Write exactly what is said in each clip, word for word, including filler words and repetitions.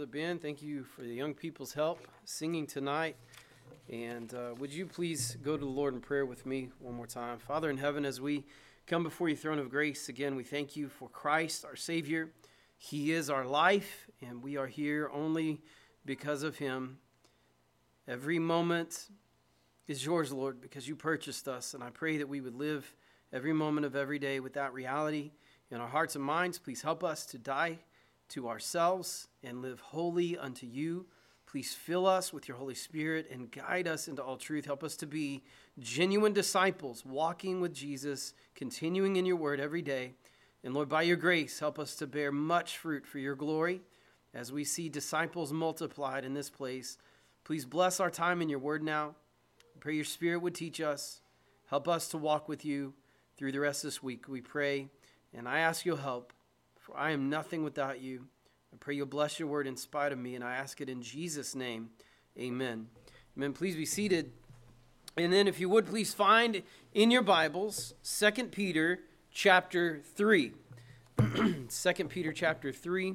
Brother Ben. Thank you for the young people's help singing tonight. And uh, would you please go to the Lord in prayer with me one more time? Father in heaven, as we come before your throne of grace again, we thank you for Christ, our Savior. He is our life, and we are here only because of him. Every moment is yours, Lord, because you purchased us. And I pray that we would live every moment of every day with that reality in our hearts and minds. Please help us to die to ourselves and live holy unto you. Please fill us with your Holy Spirit and guide us into all truth. Help us to be genuine disciples, walking with Jesus, continuing in your word every day. And Lord, by your grace, help us to bear much fruit for your glory as we see disciples multiplied in this place. Please bless our time in your word now. I pray your Spirit would teach us. Help us to walk with you through the rest of this week, we pray. And I ask your help, for I am nothing without you. I pray you'll bless your word in spite of me, and I ask it in Jesus' name. Amen. Amen. Please be seated. And then if you would, please find in your Bibles, Second Peter chapter three. Second Peter chapter three.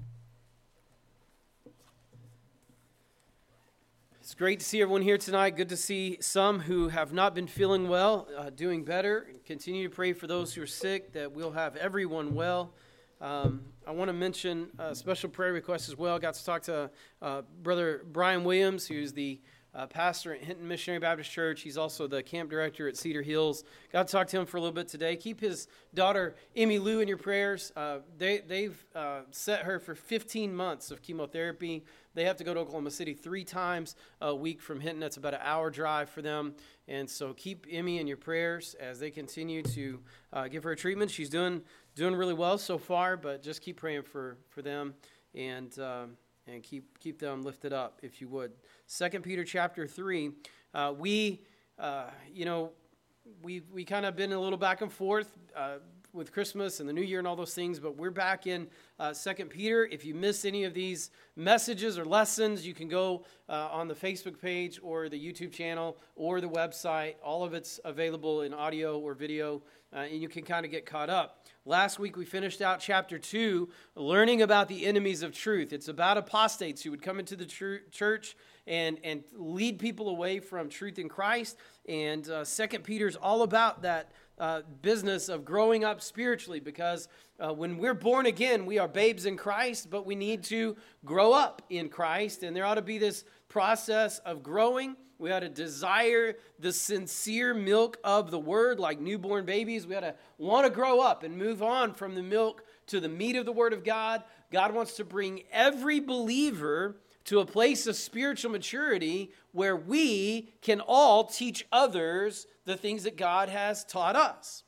It's great to see everyone here tonight. Good to see some who have not been feeling well, uh, doing better. Continue to pray for those who are sick, that we'll have everyone well. Um, I want to mention a special prayer request as well. I got to talk to uh, Brother Brian Williams, who's the uh, pastor at Hinton Missionary Baptist Church. He's also the camp director at Cedar Hills. Got to talk to him for a little bit today. Keep his daughter, Emmy Lou, in your prayers. Uh, they, they've uh, set her for fifteen months of chemotherapy. They have to go to Oklahoma City three times a week from Hinton. That's about an hour drive for them. And so keep Emmy in your prayers as they continue to uh, give her treatment. She's doing doing really well so far, but just keep praying for, for them and um, and keep keep them lifted up, if you would. Second Peter chapter three. Uh, we, uh, you know, we we kind of been a little back and forth uh, with Christmas and the New Year and all those things, but we're back in uh, Second Peter. If you missed any of these messages or lessons, you can go uh, on the Facebook page or the YouTube channel or the website. All of it's available in audio or video, uh, and you can kind of get caught up. Last week we finished out chapter two, learning about the enemies of truth. It's about apostates who would come into the tr- church and, and lead people away from truth in Christ. And uh, Second Peter's all about that uh, business of growing up spiritually, because uh, when we're born again, we are babes in Christ, but we need to grow up in Christ. And there ought to be this process of growing. We ought to desire the sincere milk of the word like newborn babies. We ought to want to grow up and move on from the milk to the meat of the word of God. God wants to bring every believer to a place of spiritual maturity where we can all teach others the things that God has taught us.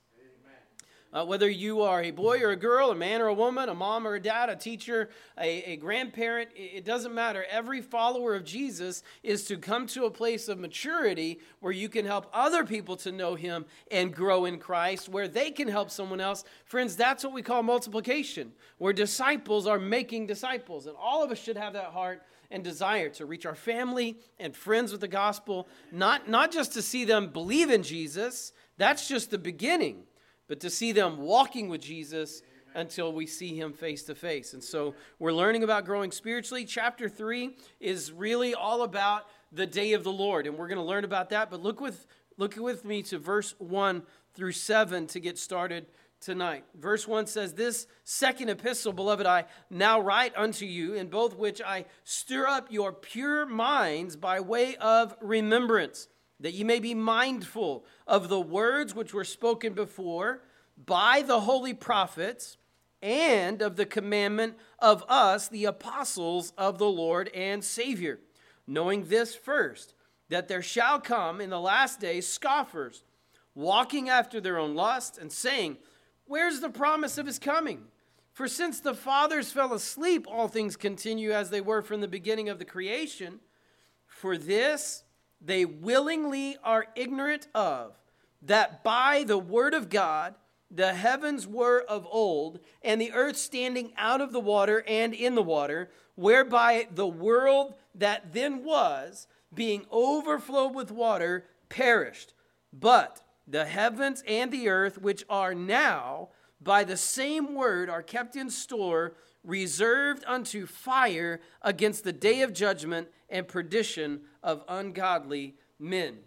Uh, whether you are a boy or a girl, a man or a woman, a mom or a dad, a teacher, a, a grandparent, it doesn't matter. Every follower of Jesus is to come to a place of maturity where you can help other people to know him and grow in Christ, where they can help someone else. Friends, that's what we call multiplication, where disciples are making disciples. And all of us should have that heart and desire to reach our family and friends with the gospel, not, not just to see them believe in Jesus. That's just the beginning. But to see them walking with Jesus until we see him face to face. And so we're learning about growing spiritually. Chapter three is really all about the day of the Lord, and we're going to learn about that. But look with look with me to verse one through seven to get started tonight. Verse one says, "This second epistle, beloved, I now write unto you, in both which I stir up your pure minds by way of remembrance, that ye may be mindful of the words which were spoken before by the holy prophets, and of the commandment of us, the apostles of the Lord and Savior, knowing this first, that there shall come in the last days scoffers, walking after their own lust, and saying, Where's the promise of his coming? For since the fathers fell asleep, all things continue as they were from the beginning of the creation. For this they willingly are ignorant of, that by the word of God the heavens were of old, and the earth standing out of the water and in the water, whereby the world that then was, being overflowed with water, perished. But the heavens and the earth, which are now, by the same word, are kept in store, reserved unto fire against the day of judgment and perdition of ungodly men.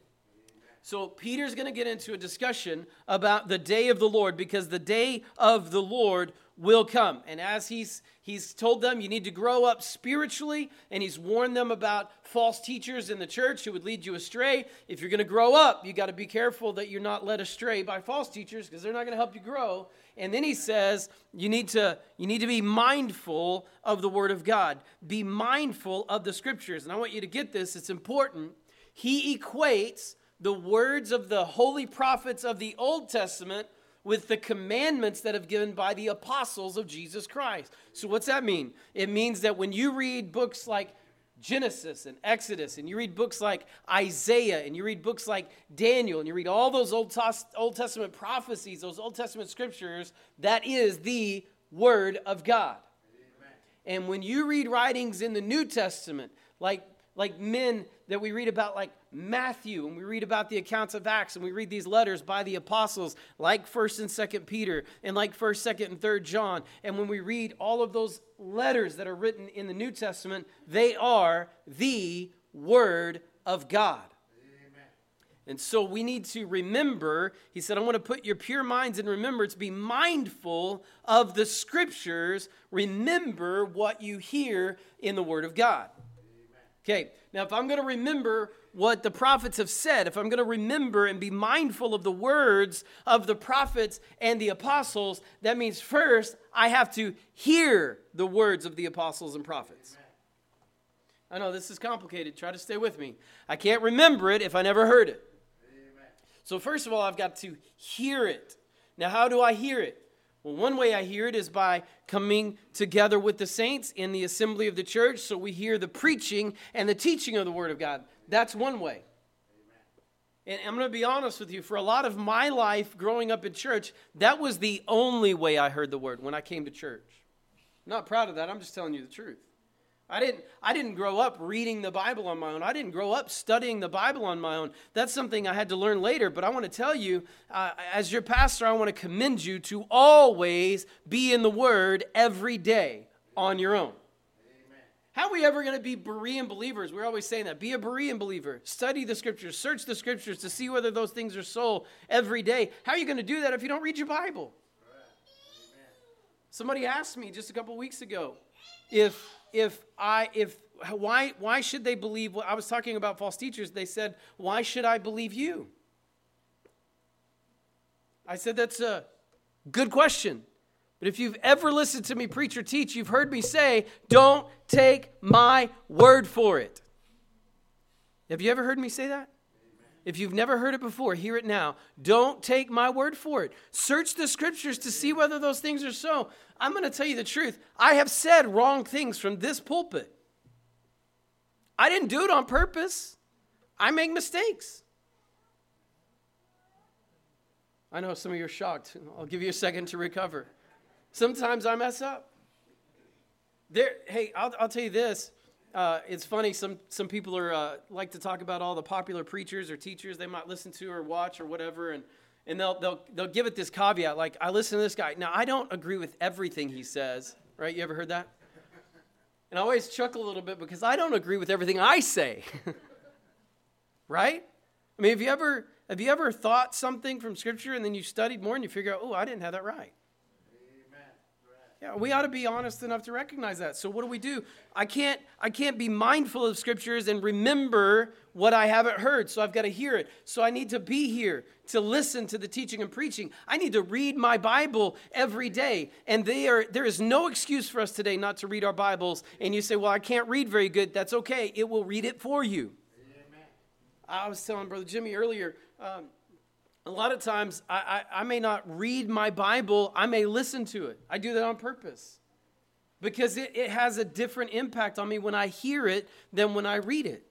So Peter's going to get into a discussion about the day of the Lord, because the day of the Lord will come. And as he's he's told them, you need to grow up spiritually, and he's warned them about false teachers in the church who would lead you astray. If you're going to grow up, you got to be careful that you're not led astray by false teachers, because they're not going to help you grow. And then he says, you need to you need to be mindful of the Word of God. Be mindful of the Scriptures. And I want you to get this. It's important. He equates the words of the holy prophets of the Old Testament with the commandments that have given by the apostles of Jesus Christ. So what's that mean? It means that when you read books like Genesis and Exodus, and you read books like Isaiah, and you read books like Daniel, and you read all those Old, Old Testament prophecies, those Old Testament scriptures, that is the Word of God. Amen. And when you read writings in the New Testament, like like men that we read about, like Matthew, and we read about the accounts of Acts, and we read these letters by the apostles, like First and Second Peter, and like First, Second, and Third John. And when we read all of those letters that are written in the New Testament, they are the Word of God. Amen. And so we need to remember, he said, I want to put your pure minds in remembrance. Be mindful of the Scriptures. Remember what you hear in the Word of God. Okay, now if I'm going to remember what the prophets have said, if I'm going to remember and be mindful of the words of the prophets and the apostles, that means first I have to hear the words of the apostles and prophets. Amen. I know this is complicated. Try to stay with me. I can't remember it if I never heard it. Amen. So first of all, I've got to hear it. Now, how do I hear it? Well, one way I hear it is by coming together with the saints in the assembly of the church, so we hear the preaching and the teaching of the Word of God. That's one way. Amen. And I'm going to be honest with you, for a lot of my life growing up in church, that was the only way I heard the Word when I came to church. I'm not proud of that. I'm just telling you the truth. I didn't, I didn't grow up reading the Bible on my own. I didn't grow up studying the Bible on my own. That's something I had to learn later. But I want to tell you, uh, as your pastor, I want to commend you to always be in the Word every day on your own. Amen. How are we ever going to be Berean believers? We're always saying that. Be a Berean believer. Study the Scriptures. Search the Scriptures to see whether those things are so every day. How are you going to do that if you don't read your Bible? Right. Somebody asked me just a couple weeks ago, if... If I, if, why, why should they believe, well, I was talking about false teachers, they said, why should I believe you? I said, that's a good question. But if you've ever listened to me preach or teach, you've heard me say, don't take my word for it. Have you ever heard me say that? If you've never heard it before, hear it now. Don't take my word for it. Search the Scriptures to see whether those things are so. I'm going to tell you the truth. I have said wrong things from this pulpit. I didn't do it on purpose. I make mistakes. I know some of you are shocked. I'll give you a second to recover. Sometimes I mess up. There. Hey, I'll, I'll tell you this. Uh, it's funny, some some people are uh, like to talk about all the popular preachers or teachers they might listen to or watch or whatever, and, and they'll, they'll, they'll give it this caveat, like, I listen to this guy. Now, I don't agree with everything he says, right? You ever heard that? And I always chuckle a little bit because I don't agree with everything I say, right? I mean, have you ever have you ever thought something from Scripture and then you studied more and you figure out, oh, I didn't have that right? Yeah, we ought to be honest enough to recognize that. So what do we do? I can't I can't be mindful of Scriptures and remember what I haven't heard. So I've got to hear it. So I need to be here to listen to the teaching and preaching. I need to read my Bible every day. And they are, there is no excuse for us today not to read our Bibles. And you say, well, I can't read very good. That's okay. It will read it for you. Amen. I was telling Brother Jimmy earlier, um, a lot of times, I, I, I may not read my Bible, I may listen to it. I do that on purpose. Because it, it has a different impact on me when I hear it than when I read it.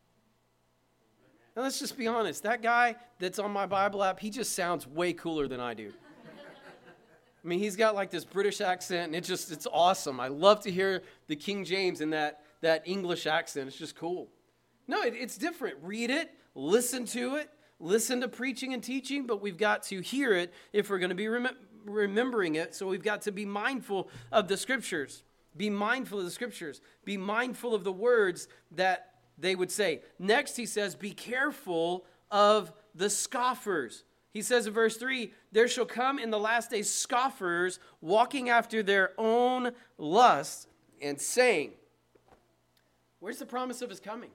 Now let's just be honest, that guy that's on my Bible app, he just sounds way cooler than I do. I mean, he's got like this British accent, and it just, it's awesome. I love to hear the King James in that, that English accent. It's just cool. No, it, it's different. Read it, listen to it. Listen to preaching and teaching, but we've got to hear it if we're going to be rem- remembering it. So we've got to be mindful of the Scriptures. Be mindful of the scriptures. Be mindful of the words that they would say. Next, he says, be careful of the scoffers. He says in verse three, there shall come in the last days scoffers walking after their own lusts and saying, where's the promise of his coming?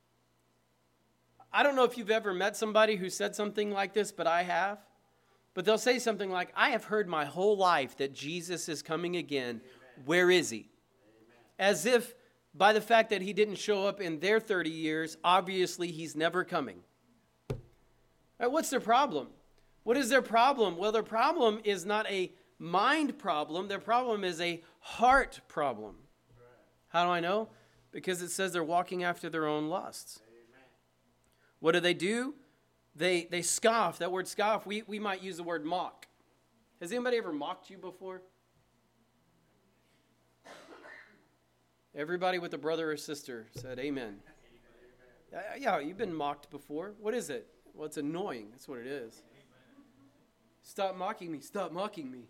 I don't know if you've ever met somebody who said something like this, but I have. But they'll say something like, I have heard my whole life that Jesus is coming again. Where is he? As if by the fact that he didn't show up in their thirty years, obviously he's never coming. Right, what's their problem? What is their problem? Well, their problem is not a mind problem. Their problem is a heart problem. How do I know? Because it says they're walking after their own lusts. What do they do? They they scoff. That word scoff, we, we might use the word mock. Has anybody ever mocked you before? Everybody with a brother or sister said amen. Uh, yeah, you've been mocked before. What is it? Well, it's annoying. That's what it is. Stop mocking me. Stop mocking me.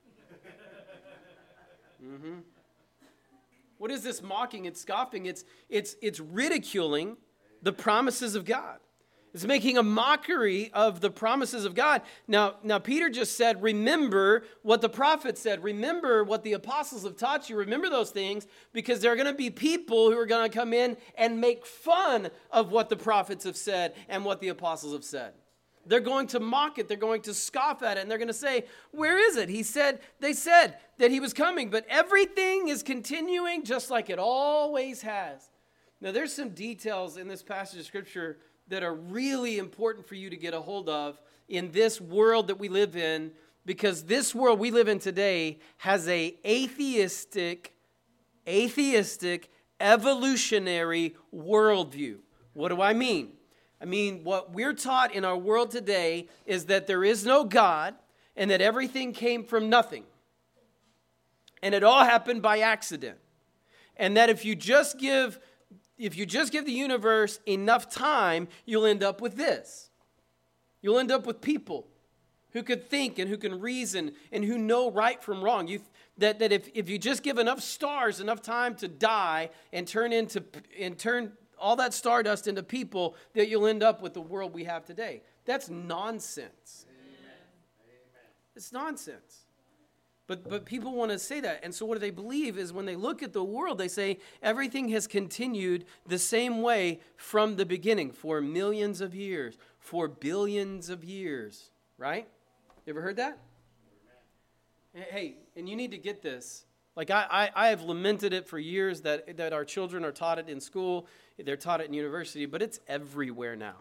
Mm-hmm. What is this mocking? It's scoffing. It's, it's, it's ridiculing the promises of God. It's making a mockery of the promises of God. Now, now Peter just said, remember what the prophet said. Remember what the apostles have taught you. Remember those things, because there are going to be people who are going to come in and make fun of what the prophets have said and what the apostles have said. They're going to mock it. They're going to scoff at it. And they're going to say, where is it? He said, they said that he was coming, but everything is continuing just like it always has. Now, there's some details in this passage of Scripture that are really important for you to get a hold of in this world that we live in, because this world we live in today has a atheistic, atheistic, evolutionary worldview. What do I mean? I mean, what we're taught in our world today is that there is no God and that everything came from nothing. And it all happened by accident. And that if you just give If you just give the universe enough time, you'll end up with this. You'll end up with people who could think and who can reason and who know right from wrong. You, that that if, if you just give enough stars enough time to die and turn into and turn all that stardust into people, that you'll end up with the world we have today. That's nonsense. Amen. It's nonsense. But but people want to say that. And so what do they believe is when they look at the world, they say everything has continued the same way from the beginning for millions of years, for billions of years, right? You ever heard that? Hey, and you need to get this. Like I, I, I have lamented it for years that, that our children are taught it in school, they're taught it in university, but it's everywhere now.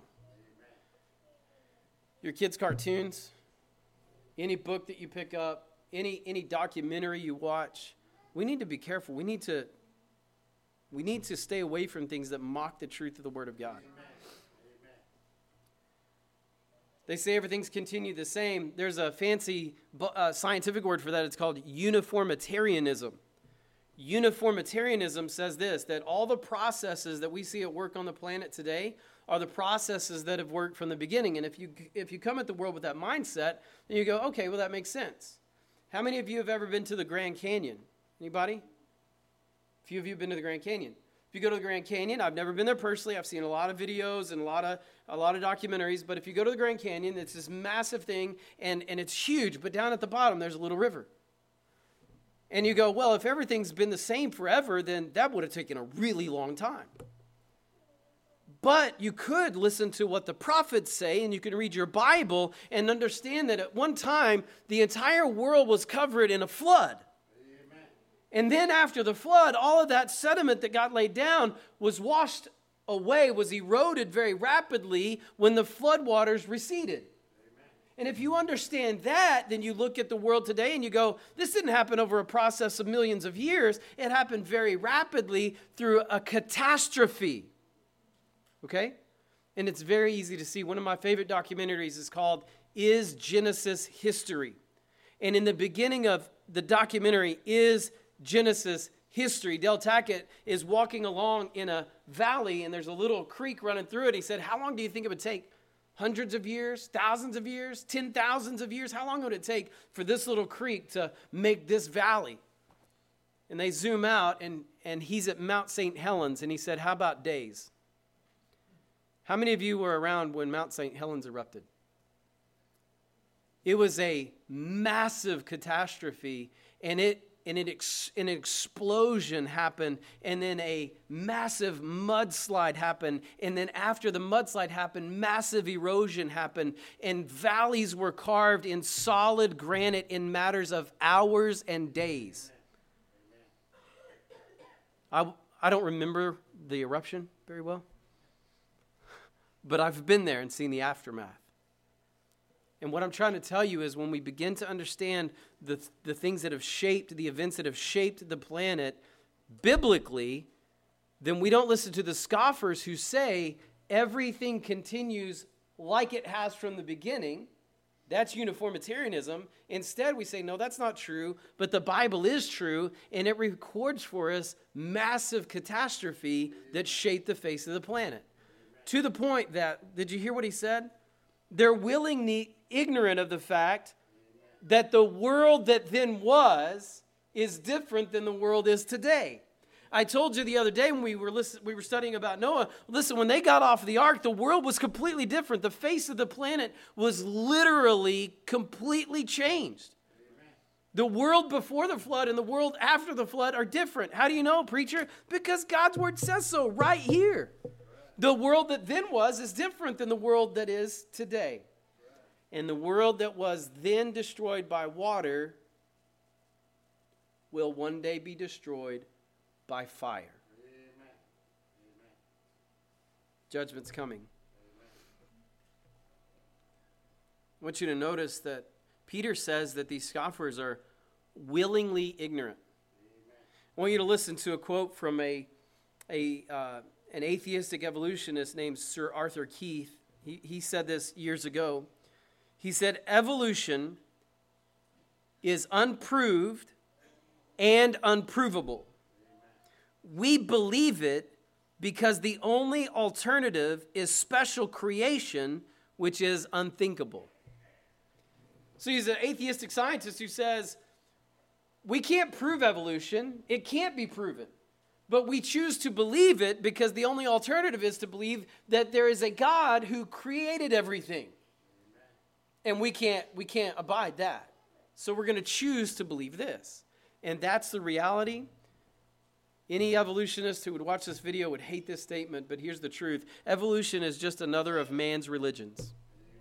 Your kids' cartoons, any book that you pick up, Any any documentary you watch, we need to be careful. We need to we need to stay away from things that mock the truth of the Word of God. Amen. Amen. They say everything's continued the same. There's a fancy uh, scientific word for that. It's called uniformitarianism. Uniformitarianism says this, that all the processes that we see at work on the planet today are the processes that have worked from the beginning. And if you if you come at the world with that mindset, then you go, okay, well, that makes sense. How many of you have ever been to the Grand Canyon? Anybody? A few of you have been to the Grand Canyon. If you go to the Grand Canyon, I've never been there personally. I've seen a lot of videos and a lot of a lot of documentaries. But if you go to the Grand Canyon, it's this massive thing, and, and it's huge. But down at the bottom, there's a little river. And you go, well, if everything's been the same forever, then that would have taken a really long time. But you could listen to what the prophets say, and you can read your Bible and understand that at one time, the entire world was covered in a flood. Amen. And then after the flood, all of that sediment that got laid down was washed away, was eroded very rapidly when the floodwaters receded. Amen. And if you understand that, then you look at the world today and you go, this didn't happen over a process of millions of years. It happened very rapidly through a catastrophe. Okay? And it's very easy to see. One of my favorite documentaries is called Is Genesis History? And in the beginning of the documentary, Is Genesis History, Del Tackett is walking along in a valley, and there's a little creek running through it. He said, how long do you think it would take? Hundreds of years? Thousands of years? Ten thousands of years? How long would it take for this little creek to make this valley? And they zoom out, and, and he's at Mount Saint Helens, and he said, how about days? How many of you were around when Mount Saint Helens erupted? It was a massive catastrophe, and it and it ex, an explosion happened, and then a massive mudslide happened, and then after the mudslide happened, massive erosion happened, and valleys were carved in solid granite in matters of hours and days. I, I don't remember the eruption very well, but I've been there and seen the aftermath. And what I'm trying to tell you is when we begin to understand the, the things that have shaped, the events that have shaped the planet biblically, then we don't listen to the scoffers who say everything continues like it has from the beginning. That's uniformitarianism. Instead, we say, no, that's not true, but the Bible is true, and it records for us massive catastrophe that shaped the face of the planet. Amen. To the point that, did you hear what he said? They're willingly ignorant of the fact that the world that then was is different than the world is today. I told you the other day when we were listen, we were studying about Noah, listen, when they got off the ark, the world was completely different. The face of the planet was literally completely changed. Amen. The world before the flood and the world after the flood are different. How do you know, preacher? Because God's word says so right here. The world that then was is different than the world that is today. And the world that was then destroyed by water will one day be destroyed by fire. Amen. Amen. Judgment's coming. Amen. I want you to notice that Peter says that these scoffers are willingly ignorant. Amen. I want you to listen to a quote from a a uh, an atheistic evolutionist named Sir Arthur Keith. He, he said this years ago. He said, evolution is unproved and unprovable. We believe it because the only alternative is special creation, which is unthinkable. So he's an atheistic scientist who says, we can't prove evolution. It can't be proven. But we choose to believe it because the only alternative is to believe that there is a God who created everything. And we can't, we can't abide that. So we're going to choose to believe this. And that's the reality. Any evolutionist who would watch this video would hate this statement, but here's the truth. Evolution is just another of man's religions.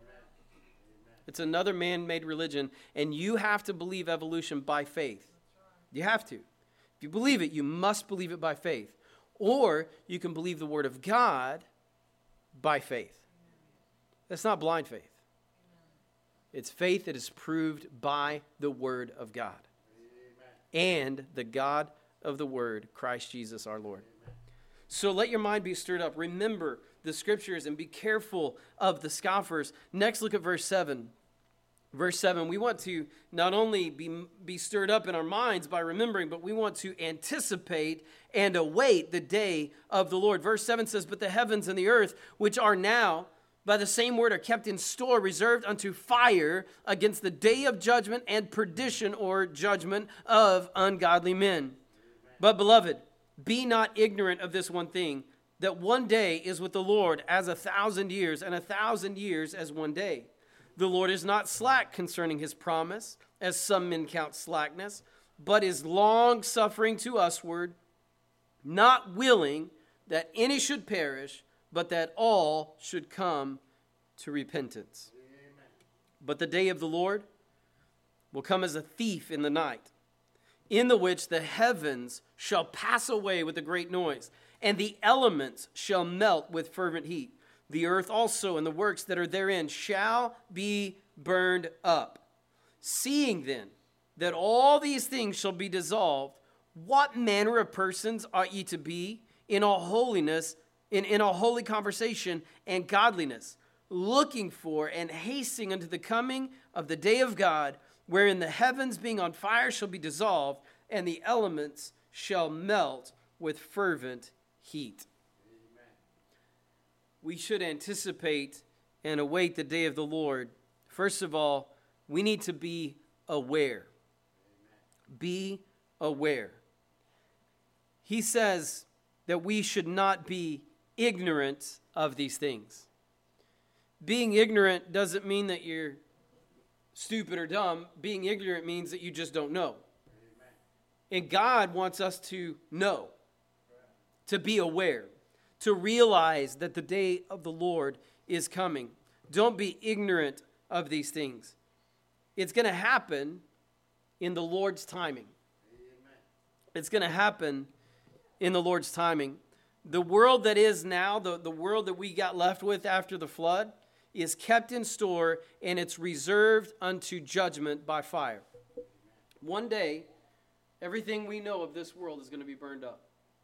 It's another man-made religion, and you have to believe evolution by faith. You have to. If you believe it, you must believe it by faith. Or you can believe the Word of God by faith. That's not blind faith. It's faith that is proved by the Word of God. Amen. And the God of the Word, Christ Jesus our Lord. Amen. So let your mind be stirred up. Remember the Scriptures and be careful of the scoffers. Next, look at verse seven. Verse seven, we want to not only be, be stirred up in our minds by remembering, but we want to anticipate and await the day of the Lord. Verse seven says, but the heavens and the earth, which are now, by the same word, are kept in store, reserved unto fire against the day of judgment and perdition or judgment of ungodly men. Amen. But beloved, be not ignorant of this one thing, that one day is with the Lord as a thousand years, and a thousand years as one day. The Lord is not slack concerning his promise, as some men count slackness, but is long-suffering to usward, not willing that any should perish, but that all should come to repentance. Amen. But the day of the Lord will come as a thief in the night, in the which the heavens shall pass away with a great noise, and the elements shall melt with fervent heat. The earth also and the works that are therein shall be burned up. Seeing then that all these things shall be dissolved, what manner of persons ought ye to be in all holiness, in, in all holy conversation and godliness, looking for and hasting unto the coming of the day of God, wherein the heavens being on fire shall be dissolved, and the elements shall melt with fervent heat. We should anticipate and await the day of the Lord. First of all, we need to be aware. Amen. Be aware. he says that we should not be ignorant of these things. Being ignorant doesn't mean that you're stupid or dumb. Being ignorant means that you just don't know. Amen. And God wants us to know, to be aware, to realize that the day of the Lord is coming. Don't be ignorant of these things. It's going to happen in the Lord's timing. Amen. It's going to happen in the Lord's timing. The world that is now, the, the world that we got left with after the flood, is kept in store, and it's reserved unto judgment by fire. One day, everything we know of this world is going to be burned up.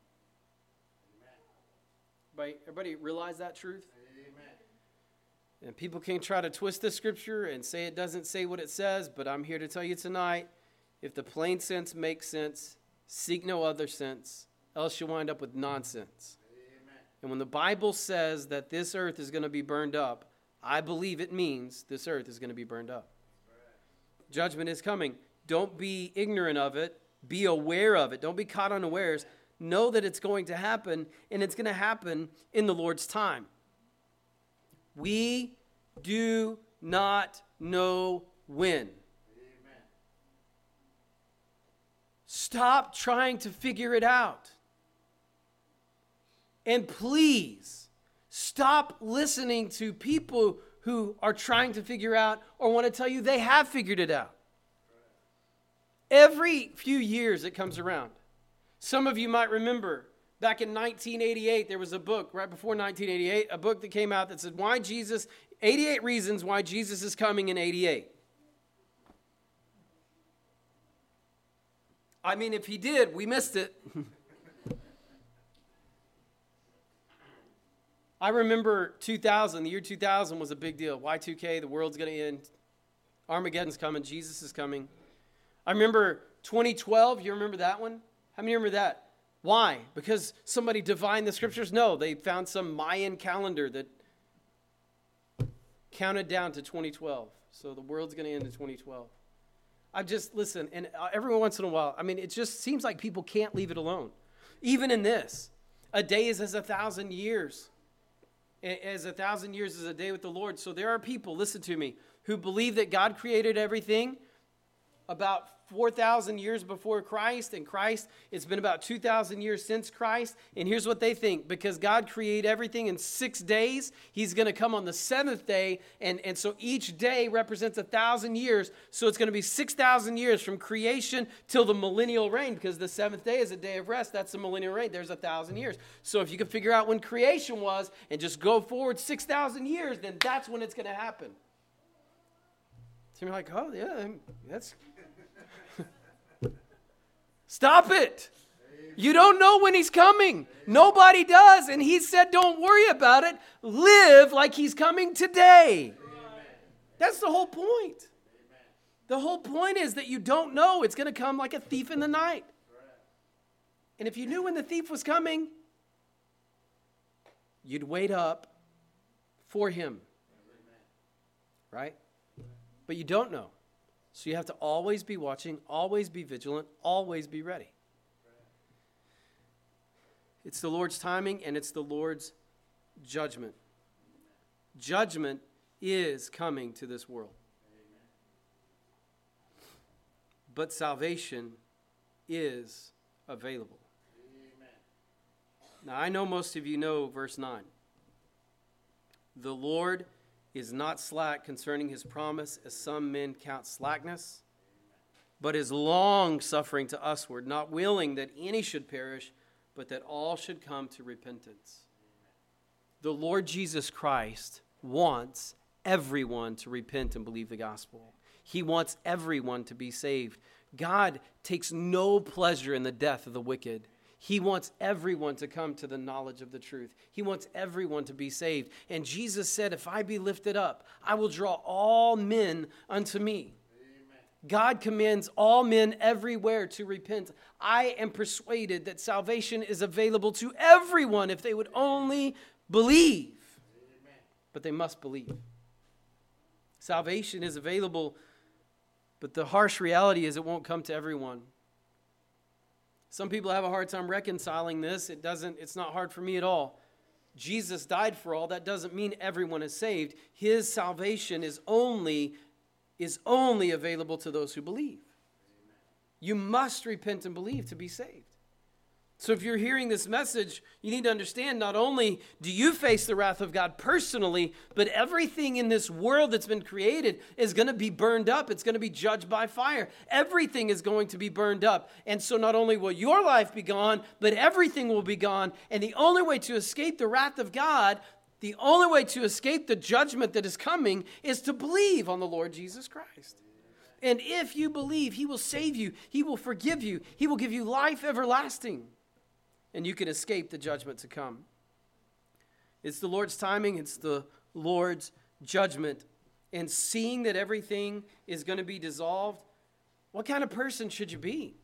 Everybody, everybody realize that truth? Amen. And people can try to twist the scripture and say it doesn't say what it says, but I'm here to tell you tonight, if the plain sense makes sense, seek no other sense, else you'll wind up with nonsense. Amen. And when the Bible says that this earth is going to be burned up, I believe it means this earth is going to be burned up. Right. Judgment is coming. Don't be ignorant of it. Be aware of it. Don't be caught unawares. Know that it's going to happen, and it's going to happen in the Lord's time. We do not know when. Amen. Stop trying to figure it out. And please, stop listening to people who are trying to figure out or want to tell you they have figured it out. Every few years it comes around. Some of you might remember back in nineteen eighty-eight, there was a book right before nineteen eighty-eight, a book that came out that said, "Why Jesus, eighty-eight Reasons Why Jesus is Coming in eighty-eight. I mean, if he did, we missed it. I remember two thousand, the year two thousand was a big deal. Y two K, the world's going to end. Armageddon's coming. Jesus is coming. I remember twenty twelve. You remember that one? How many remember that? Why? Because somebody divined the scriptures? No, they found some Mayan calendar that counted down to twenty twelve. So the world's going to end in twenty twelve. I just, listen, and every once in a while, I mean, it just seems like people can't leave it alone. Even in this, a day is as a thousand years. As a thousand years is a day with the Lord. So there are people, listen to me, who believe that God created everything about four thousand years before Christ, and Christ, it's been about two thousand years since Christ, and here's what they think. Because God created everything in six days, he's going to come on the seventh day, and, and so each day represents a thousand years, so it's going to be six thousand years from creation till the millennial reign, because the seventh day is a day of rest, that's the millennial reign, there's a thousand years. So if you can figure out when creation was, and just go forward six thousand years, then that's when it's going to happen. So you're like, oh yeah, that's... Stop it. You don't know when he's coming. Nobody does. And he said, don't worry about it. Live like he's coming today. That's the whole point. The whole point is that you don't know. It's going to come like a thief in the night. And if you knew when the thief was coming, you'd wait up for him. Right? But you don't know. So you have to always be watching, always be vigilant, always be ready. It's the Lord's timing, and it's the Lord's judgment. Judgment is coming to this world. But salvation is available. Now, I know most of you know verse nine. The Lord is not slack concerning his promise, as some men count slackness, but is long-suffering to usward, not willing that any should perish, but that all should come to repentance. The Lord Jesus Christ wants everyone to repent and believe the gospel. He wants everyone to be saved. God takes no pleasure in the death of the wicked. He wants everyone to come to the knowledge of the truth. He wants everyone to be saved. And Jesus said, if I be lifted up, I will draw all men unto me. Amen. God commands all men everywhere to repent. I am persuaded that salvation is available to everyone if they would only believe. Amen. But they must believe. Salvation is available, but the harsh reality is it won't come to everyone. Some people have a hard time reconciling this. It doesn't, it's not hard for me at all. Jesus died for all. That doesn't mean everyone is saved. His salvation is only, is only available to those who believe. You must repent and believe to be saved. So if you're hearing this message, you need to understand not only do you face the wrath of God personally, but everything in this world that's been created is going to be burned up. It's going to be judged by fire. Everything is going to be burned up. And so not only will your life be gone, but everything will be gone. And the only way to escape the wrath of God, the only way to escape the judgment that is coming is to believe on the Lord Jesus Christ. And if you believe, He will save you. He will forgive you. He will give you life everlasting. And you can escape the judgment to come. It's the Lord's timing. It's the Lord's judgment. And seeing that everything is going to be dissolved, what kind of person should you be?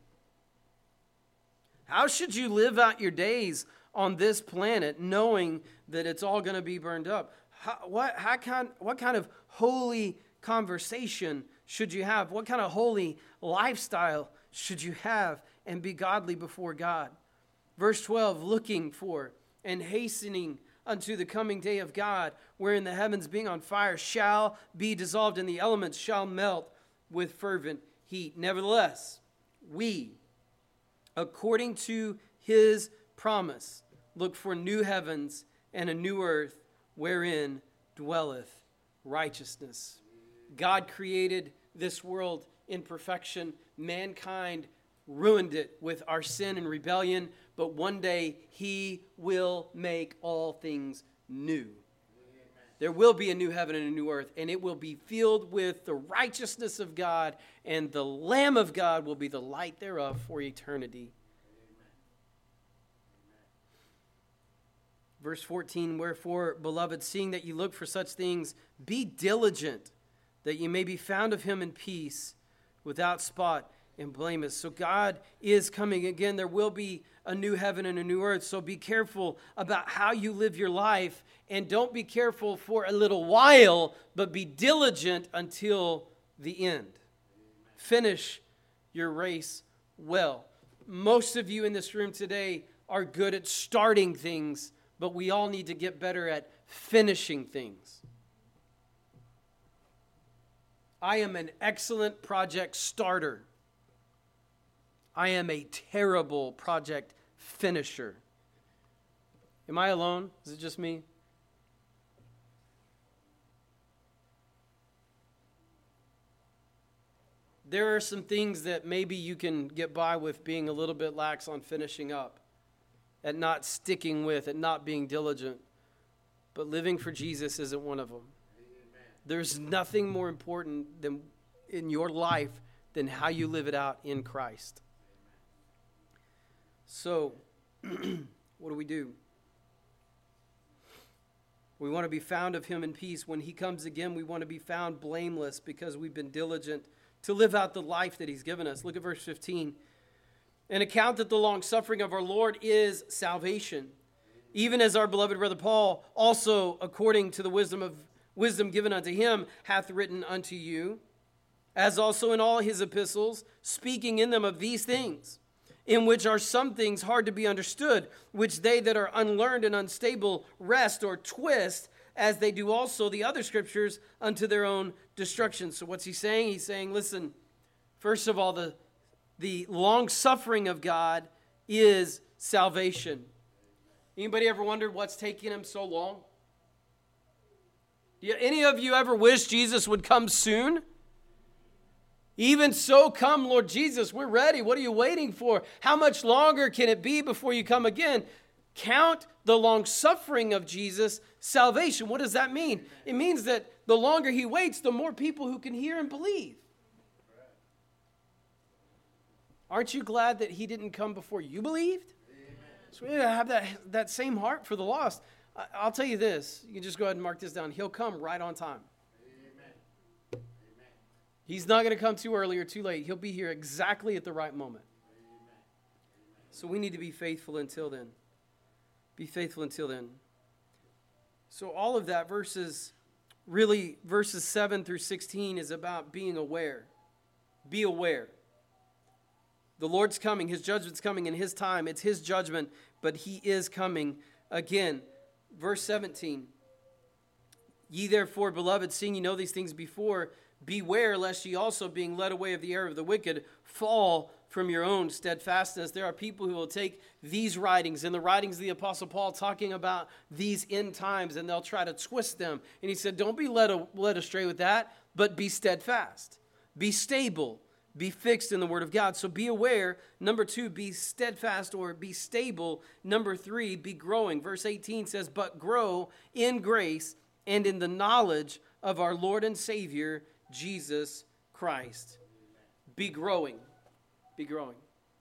How should you live out your days on this planet knowing that it's all going to be burned up? How, what, how kind, what kind of holy conversation should you have? What kind of holy lifestyle should you have and be godly before God? Verse twelve, looking for and hastening unto the coming day of God, wherein the heavens being on fire shall be dissolved, and the elements shall melt with fervent heat. Nevertheless, we, according to His promise, look for new heavens and a new earth, wherein dwelleth righteousness. God created this world in perfection. Mankind ruined it with our sin and rebellion, but one day He will make all things new. Amen. There will be a new heaven and a new earth, and it will be filled with the righteousness of God, and the Lamb of God will be the light thereof for eternity. Amen. Verse fourteen, wherefore, beloved, seeing that you look for such things, be diligent, that you may be found of Him in peace, without spot and blameless. So God is coming again. There will be a new heaven and a new earth. So be careful about how you live your life, and don't be careful for a little while, but be diligent until the end. Amen. Finish your race well. Most of you in this room today are good at starting things, but we all need to get better at finishing things. I am an excellent project starter. I am a terrible project finisher. Am I alone? Is it just me? There are some things that maybe you can get by with being a little bit lax on finishing up, at not sticking with, at not being diligent. But living for Jesus isn't one of them. Amen. There's nothing more important than in your life than how you live it out in Christ. So, what do we do? We want to be found of Him in peace. When He comes again, we want to be found blameless because we've been diligent to live out the life that He's given us. Look at verse fifteen. An account that the long suffering of our Lord is salvation, even as our beloved brother Paul also, according to the wisdom of wisdom given unto him, hath written unto you, as also in all his epistles, speaking in them of these things, in which are some things hard to be understood, which they that are unlearned and unstable wrest or twist, as they do also the other scriptures unto their own destruction. So what's he saying? He's saying, listen, first of all, the, the long suffering of God is salvation. Anybody ever wondered what's taking Him so long? Do any of you ever wish Jesus would come soon? Even so, come, Lord Jesus, we're ready. What are you waiting for? How much longer can it be before you come again? Count the long suffering of Jesus salvation. What does that mean? It means that the longer He waits, the more people who can hear and believe. Aren't you glad that He didn't come before you believed? Amen. So we need to have that, that same heart for the lost. I, I'll tell you this. You can just go ahead and mark this down. He'll come right on time. He's not going to come too early or too late. He'll be here exactly at the right moment. Amen. So we need to be faithful until then. Be faithful until then. So all of that, verses, really, verses seven through sixteen is about being aware. Be aware. The Lord's coming. His judgment's coming in his time. It's his judgment, but he is coming again. Verse seventeen. Ye therefore, beloved, seeing ye know these things before, beware lest ye also, being led away of the error of the wicked, fall from your own steadfastness. There are people who will take these writings and the writings of the Apostle Paul talking about these end times, and they'll try to twist them. And he said, don't be led, led astray with that, but be steadfast. Be stable. Be fixed in the Word of God. So be aware. Number two, be steadfast or be stable. Number three, be growing. Verse eighteen says, but grow in grace and in the knowledge of our Lord and Savior, Jesus Christ. Be growing. Be growing.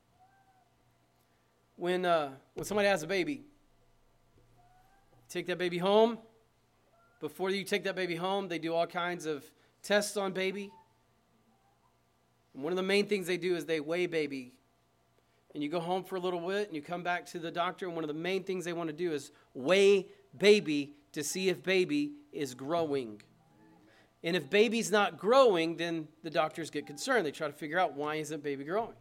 When, uh, when somebody has a baby, take that baby home. Before you take that baby home, they do all kinds of tests on baby. And one of the main things they do is they weigh baby. And you go home for a little bit and you come back to the doctor, and one of the main things they want to do is weigh baby to see if baby is growing. And if baby's not growing, then the doctors get concerned. They try to figure out, why isn't baby growing?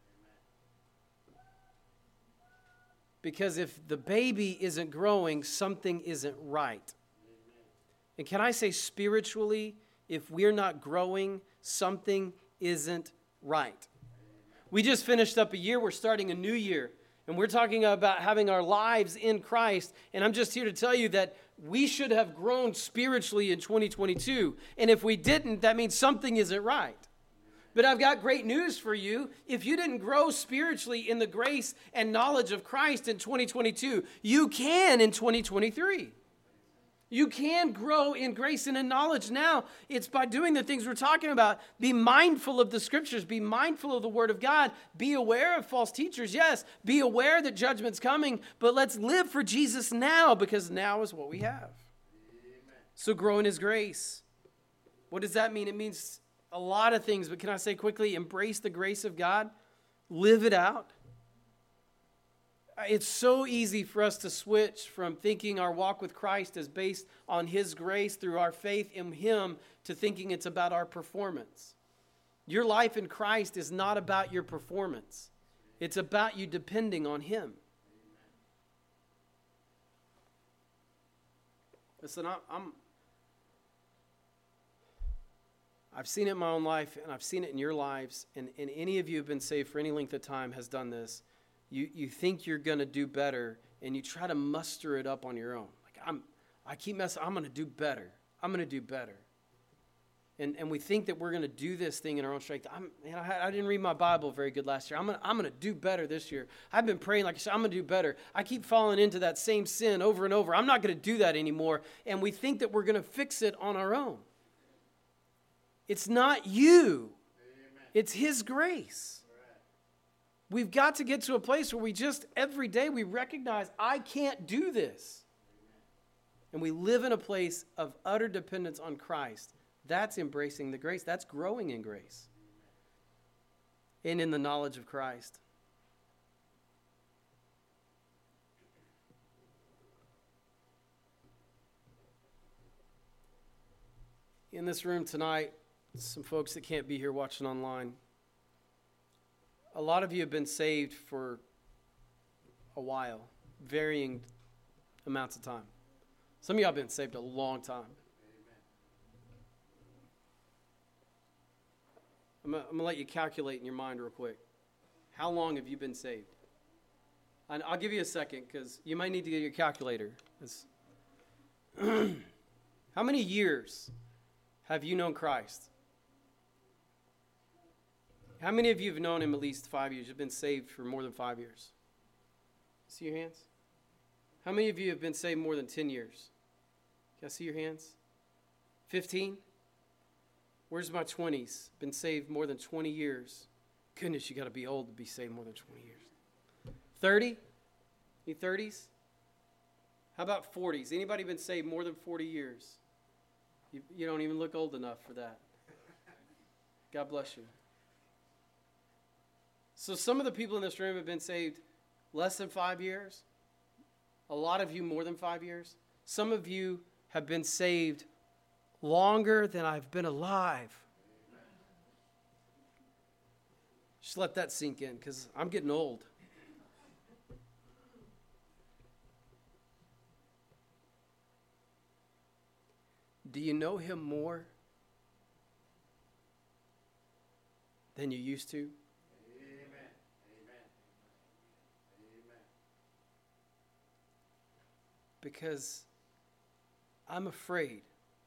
Because if the baby isn't growing, something isn't right. And can I say spiritually, if we're not growing, something isn't right. We just finished up a year. We're starting a new year. And we're talking about having our lives in Christ. And I'm just here to tell you that we should have grown spiritually in twenty twenty-two. And if we didn't, that means something isn't right. But I've got great news for you. If you didn't grow spiritually in the grace and knowledge of Christ in twenty twenty-two, you can in twenty twenty-three. You can grow in grace and in knowledge now. It's by doing the things we're talking about. Be mindful of the Scriptures. Be mindful of the Word of God. Be aware of false teachers. Yes, be aware that judgment's coming. But let's live for Jesus now, because now is what we have. Amen. So grow in His grace. What does that mean? It means a lot of things. But can I say quickly, embrace the grace of God. Live it out. It's so easy for us to switch from thinking our walk with Christ is based on His grace through our faith in Him to thinking it's about our performance. Your life in Christ is not about your performance. It's about you depending on Him. Listen, I'm, I've seen it in my own life, and I've seen it in your lives, and, and any of you who have been saved for any length of time has done this. You you think you're going to do better, and you try to muster it up on your own. Like, I'm, I keep messing, I'm going to do better. I'm going to do better. And and we think that we're going to do this thing in our own strength. I'm, man, I, I didn't read my Bible very good last year. I'm going I'm to do better this year. I've been praying, like I said, I'm going to do better. I keep falling into that same sin over and over. I'm not going to do that anymore. And we think that we're going to fix it on our own. It's not you. Amen. It's His grace. We've got to get to a place where we just, every day, we recognize, I can't do this. And we live in a place of utter dependence on Christ. That's embracing the grace. That's growing in grace. And in the knowledge of Christ. In this room tonight, some folks that can't be here watching online. A lot of you have been saved for a while, varying amounts of time. Some of y'all have been saved a long time. I'm going to let you calculate in your mind real quick. How long have you been saved? And I'll give you a second, because you might need to get your calculator. How many years have you known Christ? How many of you have known Him at least five years? You've been saved for more than five years. See your hands? How many of you have been saved more than ten years? Can I see your hands? fifteen? Where's my twenties? Been saved more than twenty years. Goodness, you got to be old to be saved more than twenty years. thirty? Any thirties? How about forties? Anybody been saved more than forty years? You, you don't even look old enough for that. God bless you. So some of the people in this room have been saved less than five years. A lot of you more than five years. Some of you have been saved longer than I've been alive. Just let that sink in, because I'm getting old. Do you know him more than you used to? Amen. Amen. Amen. Because I'm afraid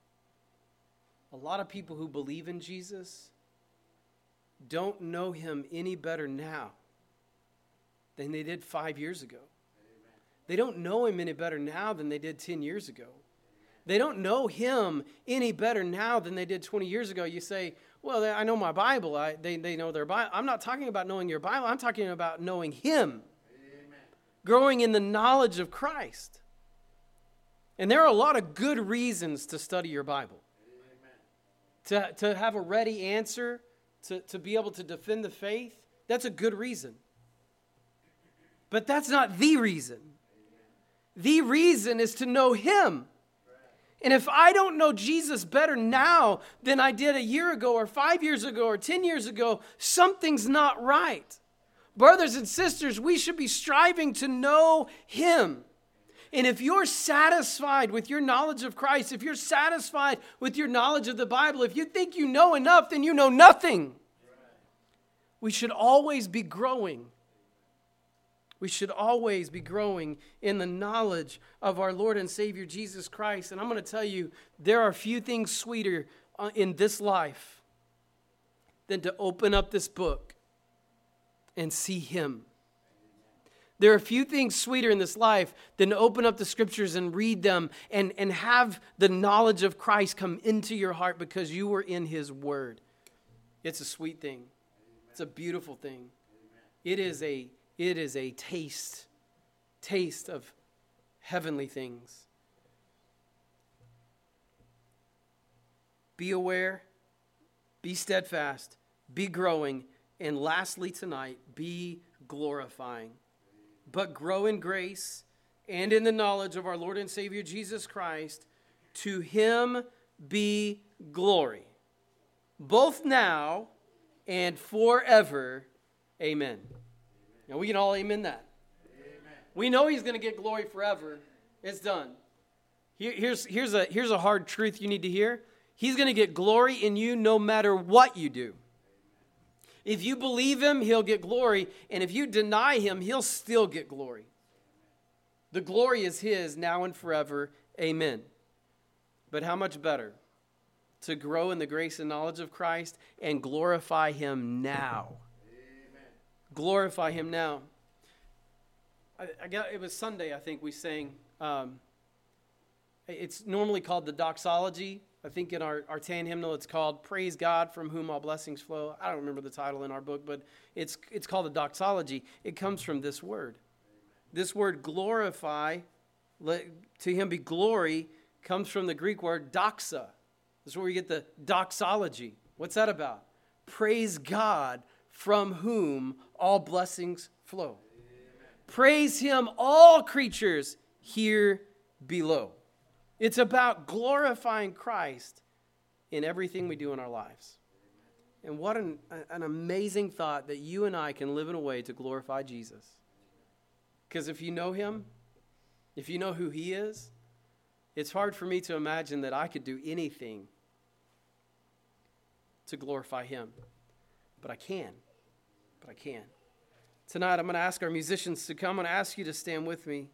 a lot of people who believe in Jesus don't know him any better now than they did five years ago. Amen. They don't know him any better now than they did ten years ago. They don't know him any better now than they did twenty years ago. You say, well, I know my Bible. I, they, they know their Bible. I'm not talking about knowing your Bible. I'm talking about knowing him. Amen. Growing in the knowledge of Christ. And there are a lot of good reasons to study your Bible. Amen. To, to have a ready answer, to, to be able to defend the faith, that's a good reason. But that's not the reason. The reason is to know him. And if I don't know Jesus better now than I did a year ago or five years ago or ten years ago, something's not right. Brothers and sisters, we should be striving to know him. And if you're satisfied with your knowledge of Christ, if you're satisfied with your knowledge of the Bible, if you think you know enough, then you know nothing. We should always be growing. We should always be growing in the knowledge of our Lord and Savior Jesus Christ. And I'm going to tell you, there are few things sweeter in this life than to open up this book and see him. There are few things sweeter in this life than to open up the scriptures and read them and, and have the knowledge of Christ come into your heart because you were in his word. It's a sweet thing. It's a beautiful thing. It is a It is a taste, taste of heavenly things. Be aware, be steadfast, be growing, and lastly tonight, be glorifying. But grow in grace and in the knowledge of our Lord and Savior Jesus Christ. To him be glory, both now and forever. Amen. Now, we can all amen that. Amen. We know he's going to get glory forever. It's done. Here, here's, here's, a, here's a hard truth you need to hear. He's going to get glory in you no matter what you do. If you believe him, he'll get glory. And if you deny him, he'll still get glory. The glory is his now and forever. Amen. But how much better to grow in the grace and knowledge of Christ and glorify him now. Glorify him now. I, I got it was Sunday, I think we sang. Um, it's normally called the doxology. I think in our, our ten hymnal it's called Praise God from whom all blessings flow. I don't remember the title in our book, but it's it's called the doxology. It comes from this word. This word glorify, let, to him be glory, comes from the Greek word doxa. This is where we get the doxology. What's that about? Praise God from whom all blessings flow. Amen. Praise him, all creatures here below. It's about glorifying Christ in everything we do in our lives. And what an, an amazing thought that you and I can live in a way to glorify Jesus. Because if you know him, if you know who he is, it's hard for me to imagine that I could do anything to glorify him. But I can. But I can. Tonight, I'm going to ask our musicians to come. I'm going to ask you to stand with me.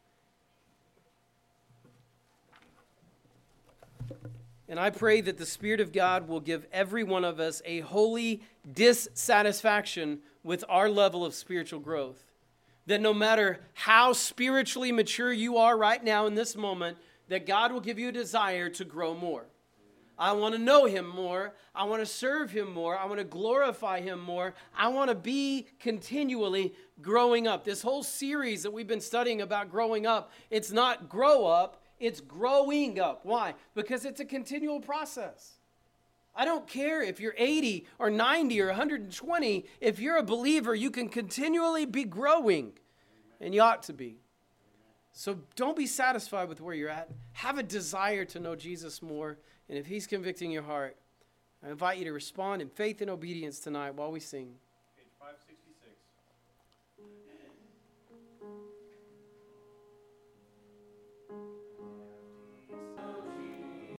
And I pray that the Spirit of God will give every one of us a holy dissatisfaction with our level of spiritual growth. That no matter how spiritually mature you are right now in this moment, that God will give you a desire to grow more. I want to know him more. I want to serve him more. I want to glorify him more. I want to be continually growing up. This whole series that we've been studying about growing up, it's not grow up, it's growing up. Why? Because it's a continual process. I don't care if you're eighty or ninety or one hundred twenty. If you're a believer, you can continually be growing, and you ought to be. So don't be satisfied with where you're at. Have a desire to know Jesus more. And if he's convicting your heart, I invite you to respond in faith and obedience tonight while we sing.